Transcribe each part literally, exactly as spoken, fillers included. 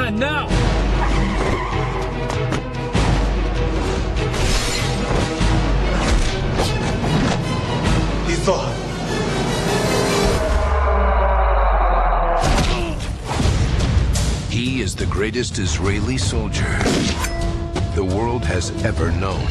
plan now! He's Zohan. He is the greatest Israeli soldier the world has ever known.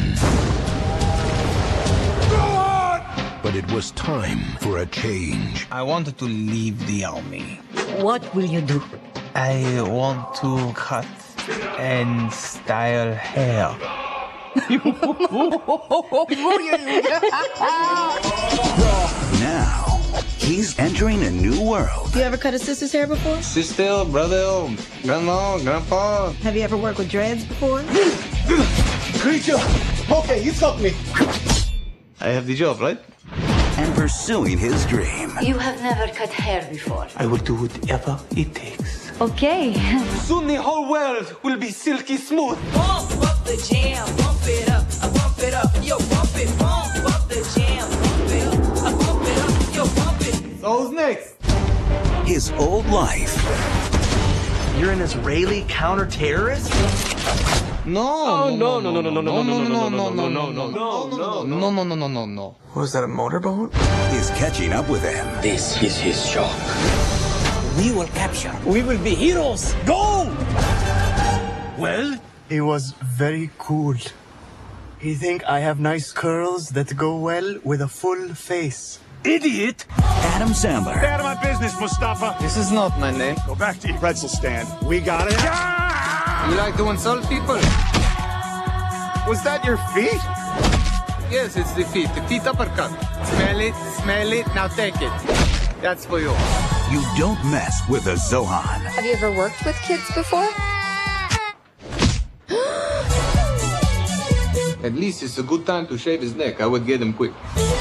But it was time for a change. I wanted to leave the army. What will you do? I want to cut and style hair. Now, he's entering a new world. You ever cut a sister's hair before? Sister, brother, grandma, grandpa. Have you ever worked with dreads before? Creature! Okay, you stopped me. I have the job, right? And pursuing his dream. You have never cut hair before. I will do whatever it takes. Okay. Soon the whole world will be silky smooth. Bump up the jam, bump it up, I bump it up, yo, bump it, bump up the jam, bump it up, I bump it up, yo, bump it. So who's next? His old life. You're an Israeli counter-terrorist? No, no, no, no, no, no, no, no, no, no, no, no, no, no, no, no, no, no, no, no. Was that a motorboat? Is catching up with him. This is his job. We will capture. We will be heroes. Go! Well, he was very cool. He think I have nice curls that go well with a full face. Idiot! Adam Sandler. Stay out of my business, Mustafa. This is not my name. Go back to your pretzel stand. We got it. You like to insult people? Was that your feet? Yes, it's the feet. The feet uppercut. Smell it, smell it, now take it. That's for you. You don't mess with a Zohan. Have you ever worked with kids before? At least it's a good time to shave his neck. I would get him quick.